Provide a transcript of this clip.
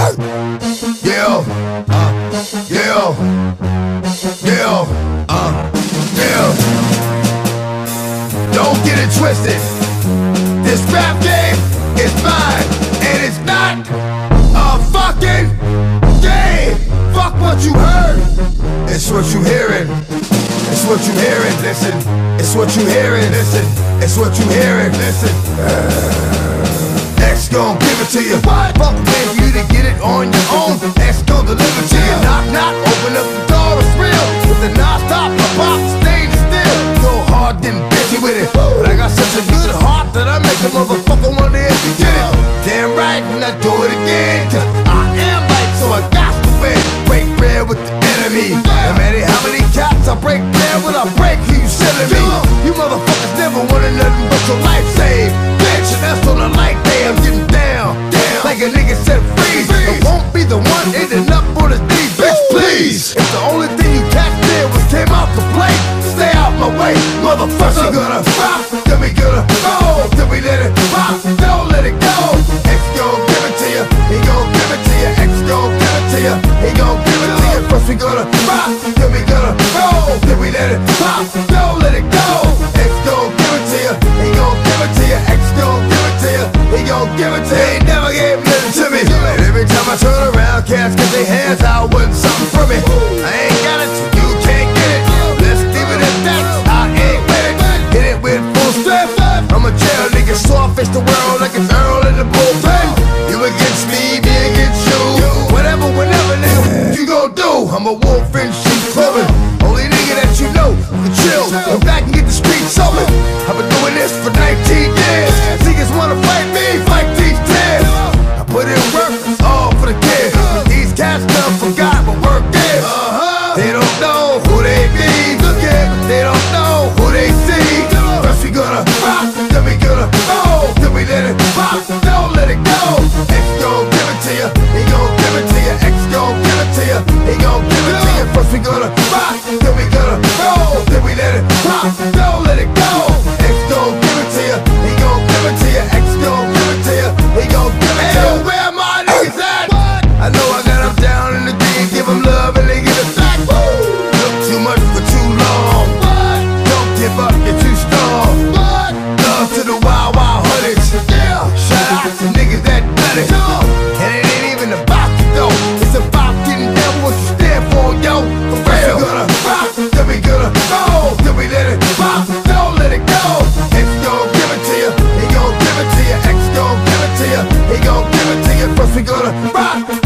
Yeah, yeah, yeah, yeah. Don't get it twisted. This rap game is mine, and it's not a fucking game. Fuck what you heard. It's what you hearing. It's what you hearing. Listen. It's what you hearing. Listen. It's what you hearing. Listen. X gon' give it to you. What? Fuck paying for you to get it on your own. X gon' deliver to you. Knock, knock, open up the door, it's real. With the non-stop, my pop, staying still. Go hard, then busy with it. But I got such a good heart that I make a motherfucker wanna get it. Damn right, and I do it again. Cause I am right, so I got to win. Break bread with the enemy. No matter how many cats I break bread with, I break who you selling me. You motherfuckers never wanted nothing but your life saved. Bitch, and that's on the light day, I'm getting down. Like a nigga said, freeze. I won't be the one ending up on the D, bitch, please. If the only thing you catch there was came out to play, stay out my way, motherfucker. We gonna rock, then we gonna roll, then we let it rock, don't let it go. X gon' give it to you, he gon' give it to you. X gon' give it to you, he gon' give it to you. First we gonna rock, then we gonna roll, then we let it pop, don't let it go. X gon' give it to you, he gon' give it to you. X gon' give it to you, he gon' give it to you. He never gave nothing to me, and every time I turn around, cats get their hands out, wanting something from me. I ain't got it, so you can't get it. Let's leave it at that. I ain't with it. Hit it with full strength. I'm a jail nigga, so I face the world like it's Earl in the bullpen. You against me, me against you. Whatever, whenever, nigga, what you gon' do? I'm a wolf in sheep's clothing. Only nigga that you know can chill. Go back and get the streets open. I've been doing this for 19 years. Niggas wanna fight me, fight these tears. I put in work, it's all for the kids. These cats done forgot what work is. They don't know who they be. Look at, they don't know who they see. First we gonna rock, then we gonna roll, then we let it pop, don't let it go. X gon' give it to you, he gon' give it to you. X gon' give it to you, he gon' give it to you. First we gonna rock, then we gonna roll, then we let it pop, don't let it go. X gon' give it to you, he gon' give it to you. X gon' give it to you, he gon' give it to you. Hey, where my niggas at? I know I got them down in the D, give them love and they give it back. Look too much for too long. Don't give up, you're too strong. Love to the wild, wild hoodies. Shout out to niggas that done it. And it ain't even about you though. It's about getting down with what you stand for, yo. For real. We gonna rock, then we gonna roll, then we let it pop, don't let it go. X gon' give it to you, he gon' give it to you. X gon' give it to you, he gon' give it to you. First we gonna rock.